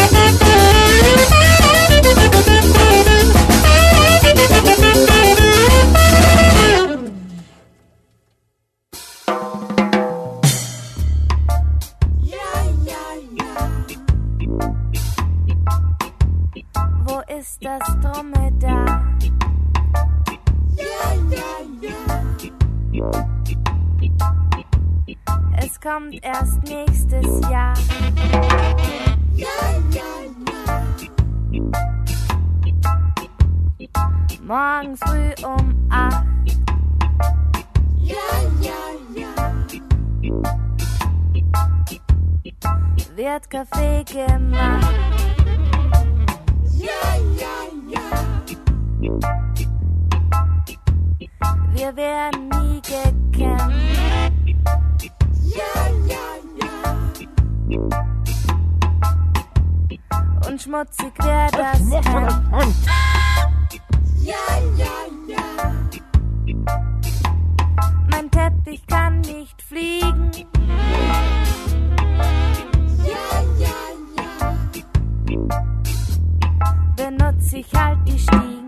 Wo ist das Dromedar? Es kommt erst nächstes Jahr. Morgens früh um 8. Wird Kaffee gemacht. Wir werden nie gekannt. Und schmutzig wär das Hemd. Mein Teppich kann nicht fliegen. Benutze ich halt die Stiegen.